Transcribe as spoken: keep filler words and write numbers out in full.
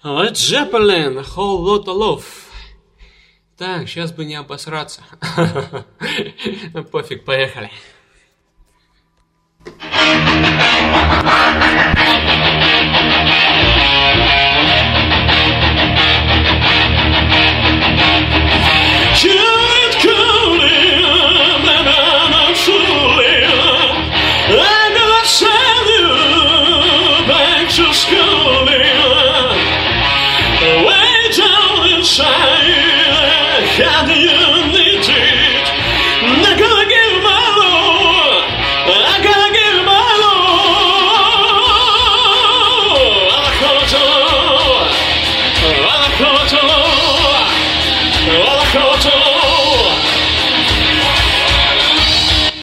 Led Zeppelin, a whole lot of love. Так, сейчас бы не обосраться. Ну пофиг, поехали. Shine.